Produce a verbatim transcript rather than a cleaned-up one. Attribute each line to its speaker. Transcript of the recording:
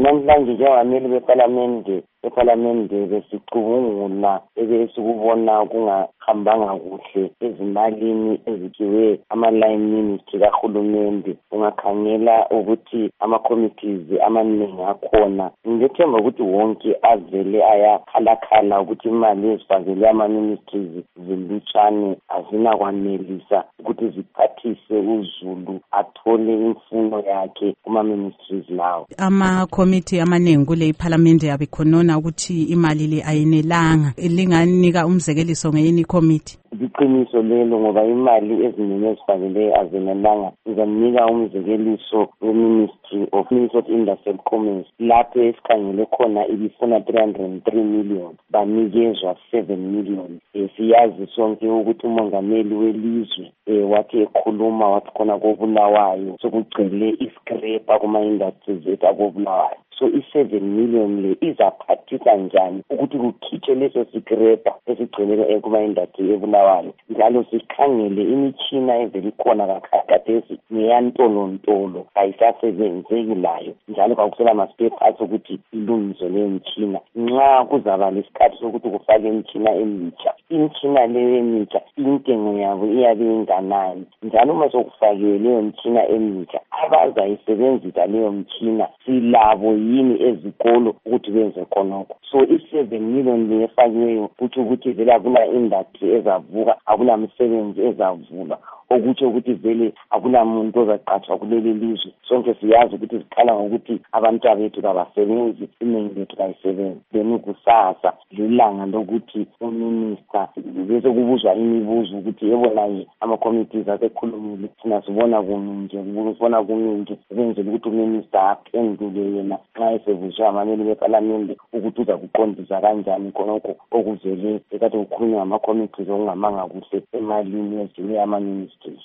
Speaker 1: namhlanje njengameli bePhalamende ePhalamende besicubungula ebesikubona kungahambanga kuhle ezimalini ezikiwe ama-line ministry kahulumende. Ungakhangela ukuthi ama-committees amaningi akhona. Ngithemba ukuthi wonke avele ayakhalakhala ukuthi imali ezifakelwe ama-ministries zilutshane azinakwanelisa ukuthi ziphathise uZulu athole imfuno yakhe kuma-ministries lawo.
Speaker 2: Ama-committee amaningi kule iPhalamende abekhonona ukuthi imali le ayinelanga. Linganika umzekeliso ngeyini committee?
Speaker 1: Iqiniso lelo ngoba imali eziningi ezifakelwe azinelanga. Ngizamnika umzekeliso we-Ministry of Ministry of Industry and Commerce. Lapho esikhangele khona ibifuna three hundred three million, banikezwa seven million. E, siyazi sonke ukuthi umongameli welizwe e, wathi ekhuluma wathi khona koBulawayo sokugcwele iscraper kuma-industries ethu akoBulawayo. So i-seven million le izaphathisa njani ukuthi kukhitshwe leso sikrepa esigcinele kuma-industry eBulawayo. Njalo sikhangele imitshina evele ikhona kakhathesi ngeyantolontolo ayisasebenzeki layo, njalo kakusela ma-spare parts ukuthi ilungiswe leyo mitshina. Nxa kuzaba lesikhathi sokuthi kufake imitshina emitsha, imitshina leyo emitsha intengo yabo iyabe inganani, njalo uma sokufakiwe leyo mitshina emitsha abazayisebenzisa leyo mitshina silabo yini ezikolo ukuthi benze khonokho. So i-seven million le efakiweyo kutsho ukuthi vele akula industry ezavuka, akula msebenzi ezavulwa, okutsho ukuthi vele akula muntu ozaqatshwa kuleli lizwe. Sonke siyazi ukuthi sikhala ngokuthi abantu bethu kabasebenzi, iningi lethu kayisebenzi. Then kusasa lilanga lokuthi uminister bese kubuzwa imibuzo ukuthi yebona ama-committees asekhulumile thina sibona kuningi kubona kuningi benzela ukuthi uminister aphendule yena nxa esebuzwa amameli bePhalamende ukuthi uza kuqondisa kanjani khonokho okuvele ekade kukhulunywa ngama-committees okungamanga kuhle emalini eziwe ama-ministries.